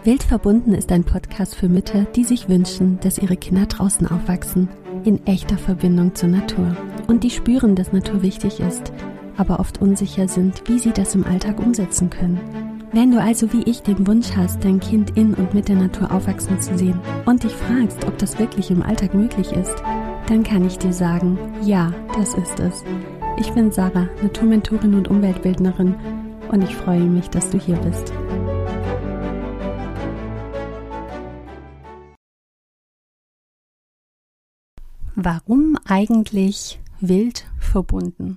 Wild verbunden ist ein Podcast für Mütter, die sich wünschen, dass ihre Kinder draußen aufwachsen, in echter Verbindung zur Natur und die spüren, dass Natur wichtig ist, aber oft unsicher sind, wie sie das im Alltag umsetzen können. Wenn du also wie ich den Wunsch hast, dein Kind in und mit der Natur aufwachsen zu sehen und dich fragst, ob das wirklich im Alltag möglich ist, dann kann ich dir sagen, ja, das ist es. Ich bin Sarah, Naturmentorin und Umweltbildnerin und ich freue mich, dass du hier bist. Warum eigentlich wild verbunden?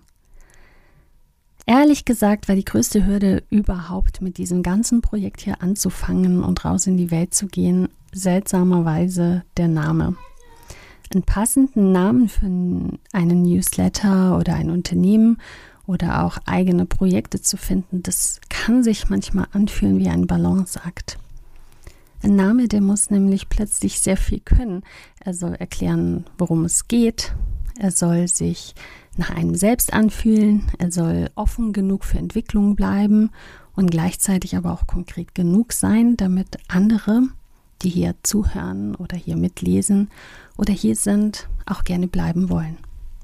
Ehrlich gesagt war die größte Hürde überhaupt mit diesem ganzen Projekt hier anzufangen und raus in die Welt zu gehen, seltsamerweise der Name. Einen passenden Namen für einen Newsletter oder ein Unternehmen oder auch eigene Projekte zu finden, das kann sich manchmal anfühlen wie ein Balanceakt. Ein Name, der muss nämlich plötzlich sehr viel können. Er soll erklären, worum es geht. Er soll sich nach einem selbst anfühlen. Er soll offen genug für Entwicklung bleiben und gleichzeitig aber auch konkret genug sein, damit andere, die hier zuhören oder hier mitlesen oder hier sind, auch gerne bleiben wollen.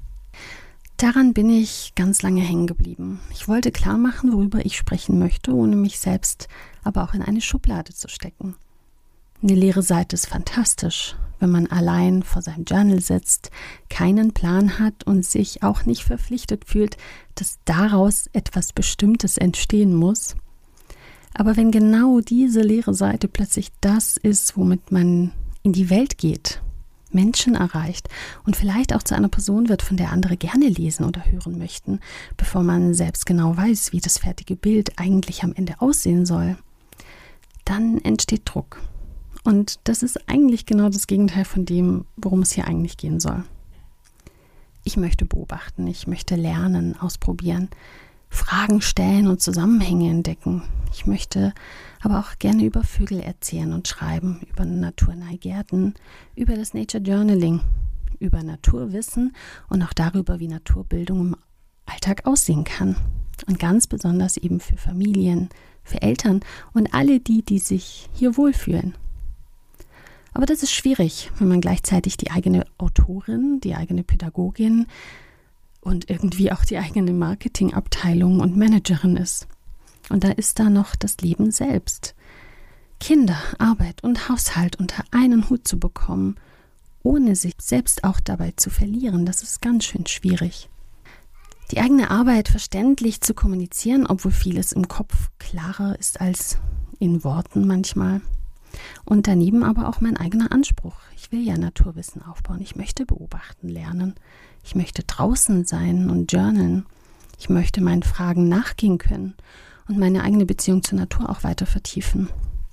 Daran bin ich ganz lange hängen geblieben. Ich wollte klar machen, worüber ich sprechen möchte, ohne mich selbst aber auch in eine Schublade zu stecken. Eine leere Seite ist fantastisch, wenn man allein vor seinem Journal sitzt, keinen Plan hat und sich auch nicht verpflichtet fühlt, dass daraus etwas Bestimmtes entstehen muss. Aber wenn genau diese leere Seite plötzlich das ist, womit man in die Welt geht, Menschen erreicht und vielleicht auch zu einer Person wird, von der andere gerne lesen oder hören möchten, bevor man selbst genau weiß, wie das fertige Bild eigentlich am Ende aussehen soll, dann entsteht Druck. Und das ist eigentlich genau das Gegenteil von dem, worum es hier eigentlich gehen soll. Ich möchte beobachten, ich möchte lernen, ausprobieren, Fragen stellen und Zusammenhänge entdecken. Ich möchte aber auch gerne über Vögel erzählen und schreiben, über naturnahe Gärten, über das Nature Journaling, über Naturwissen und auch darüber, wie Naturbildung im Alltag aussehen kann. Und ganz besonders eben für Familien, für Eltern und alle die sich hier wohlfühlen. Aber das ist schwierig, wenn man gleichzeitig die eigene Autorin, die eigene Pädagogin und irgendwie auch die eigene Marketingabteilung und Managerin ist. Und da ist da noch das Leben selbst. Kinder, Arbeit und Haushalt unter einen Hut zu bekommen, ohne sich selbst auch dabei zu verlieren, das ist ganz schön schwierig. Die eigene Arbeit verständlich zu kommunizieren, obwohl vieles im Kopf klarer ist als in Worten manchmal. Und daneben aber auch mein eigener Anspruch. Ich will ja Naturwissen aufbauen. Ich möchte beobachten lernen. Ich möchte draußen sein und journalen. Ich möchte meinen Fragen nachgehen können und meine eigene Beziehung zur Natur auch weiter vertiefen.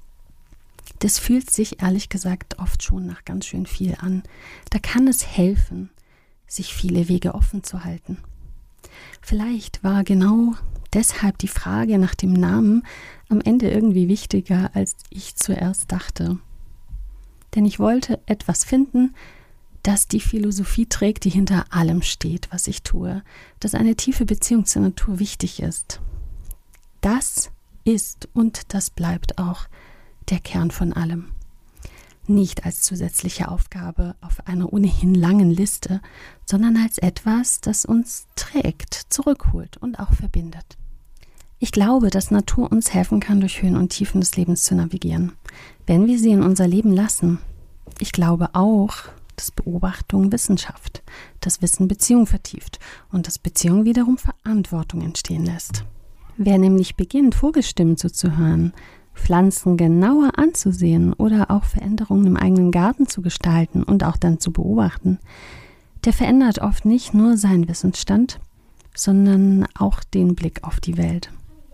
Das fühlt sich ehrlich gesagt oft schon nach ganz schön viel an. Da kann es helfen, sich viele Wege offen zu halten. Vielleicht war genau deshalb die Frage nach dem Namen am Ende irgendwie wichtiger, als ich zuerst dachte. Denn ich wollte etwas finden, das die Philosophie trägt, die hinter allem steht, was ich tue, dass eine tiefe Beziehung zur Natur wichtig ist. Das ist und das bleibt auch der Kern von allem. Nicht als zusätzliche Aufgabe auf einer ohnehin langen Liste, sondern als etwas, das uns trägt, zurückholt und auch verbindet. Ich glaube, dass Natur uns helfen kann, durch Höhen und Tiefen des Lebens zu navigieren, wenn wir sie in unser Leben lassen. Ich glaube auch, dass Beobachtung Wissenschaft, dass Wissen Beziehung vertieft und dass Beziehung wiederum Verantwortung entstehen lässt. Wer nämlich beginnt, Vogelstimmen zuzuhören, Pflanzen genauer anzusehen oder auch Veränderungen im eigenen Garten zu gestalten und auch dann zu beobachten, der verändert oft nicht nur seinen Wissensstand, sondern auch den Blick auf die Welt.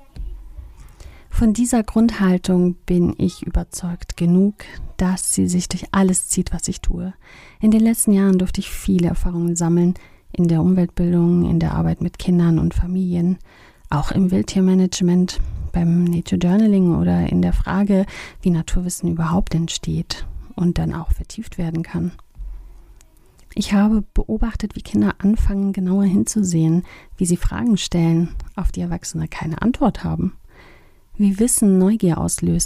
Von dieser Grundhaltung bin ich überzeugt genug, dass sie sich durch alles zieht, was ich tue. In den letzten Jahren durfte ich viele Erfahrungen sammeln, in der Umweltbildung, in der Arbeit mit Kindern und Familien, auch im Wildtiermanagement, beim Nature Journaling oder in der Frage, wie Naturwissen überhaupt entsteht und dann auch vertieft werden kann. Ich habe beobachtet, wie Kinder anfangen, genauer hinzusehen, wie sie Fragen stellen, auf die Erwachsene keine Antwort haben. Wie Wissen Neugier auslöst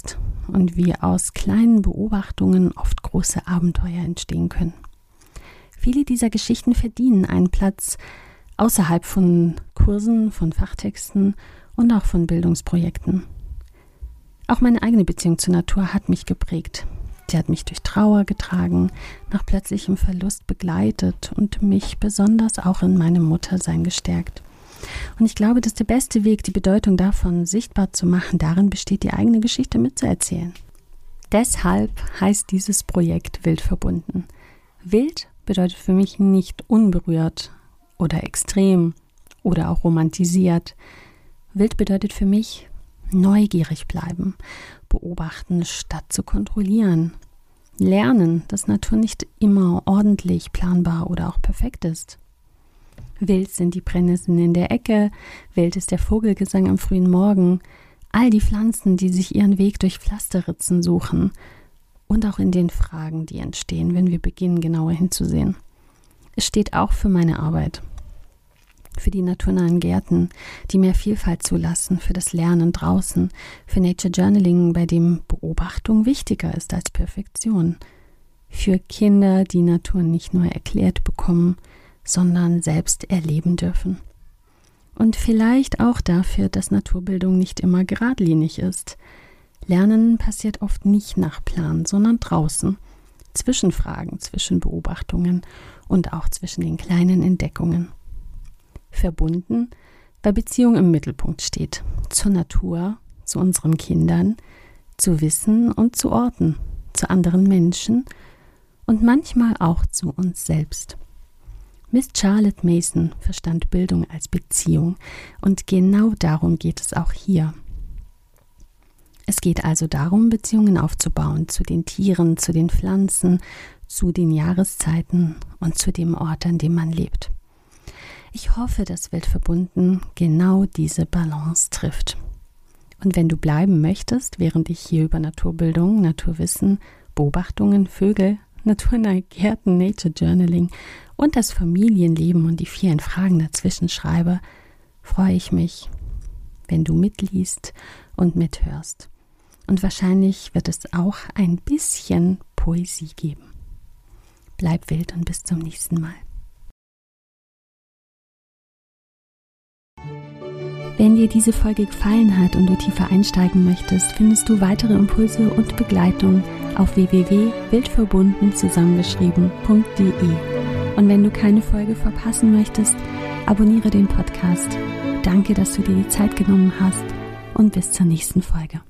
und wie aus kleinen Beobachtungen oft große Abenteuer entstehen können. Viele dieser Geschichten verdienen einen Platz außerhalb von Kursen, von Fachtexten und auch von Bildungsprojekten. Auch meine eigene Beziehung zur Natur hat mich geprägt. Sie hat mich durch Trauer getragen, nach plötzlichem Verlust begleitet und mich besonders auch in meinem Muttersein gestärkt. Und ich glaube, dass der beste Weg, die Bedeutung davon sichtbar zu machen, darin besteht, die eigene Geschichte mitzuerzählen. Deshalb heißt dieses Projekt Wild verbunden. Wild bedeutet für mich nicht unberührt oder extrem oder auch romantisiert. Wild bedeutet für mich neugierig bleiben, beobachten statt zu kontrollieren, lernen, dass Natur nicht immer ordentlich, planbar oder auch perfekt ist. Wild sind die Brennnesseln in der Ecke, wild ist der Vogelgesang am frühen Morgen, all die Pflanzen, die sich ihren Weg durch Pflasterritzen suchen und auch in den Fragen, die entstehen, wenn wir beginnen, genauer hinzusehen. Es steht auch für meine Arbeit, für die naturnahen Gärten, die mehr Vielfalt zulassen, für das Lernen draußen, für Nature Journaling, bei dem Beobachtung wichtiger ist als Perfektion, für Kinder, die Natur nicht nur erklärt bekommen, sondern selbst erleben dürfen. Und vielleicht auch dafür, dass Naturbildung nicht immer geradlinig ist. Lernen passiert oft nicht nach Plan, sondern draußen, zwischen Fragen, zwischen Beobachtungen und auch zwischen den kleinen Entdeckungen. Verbunden, weil Beziehung im Mittelpunkt steht, zur Natur, zu unseren Kindern, zu Wissen und zu Orten, zu anderen Menschen und manchmal auch zu uns selbst. Miss Charlotte Mason verstand Bildung als Beziehung und genau darum geht es auch hier. Es geht also darum, Beziehungen aufzubauen zu den Tieren, zu den Pflanzen, zu den Jahreszeiten und zu dem Ort, an dem man lebt. Ich hoffe, dass Wild verbunden genau diese Balance trifft. Und wenn du bleiben möchtest, während ich hier über Naturbildung, Naturwissen, Beobachtungen, Vögel, naturnahe Gärten, Nature Journaling und das Familienleben und die vielen Fragen dazwischen schreibe, freue ich mich, wenn du mitliest und mithörst. Und wahrscheinlich wird es auch ein bisschen Poesie geben. Bleib wild und bis zum nächsten Mal. Wenn dir diese Folge gefallen hat und du tiefer einsteigen möchtest, findest du weitere Impulse und Begleitung auf www.wildverbunden zusammengeschrieben.de. Und wenn du keine Folge verpassen möchtest, abonniere den Podcast. Danke, dass du dir die Zeit genommen hast und bis zur nächsten Folge.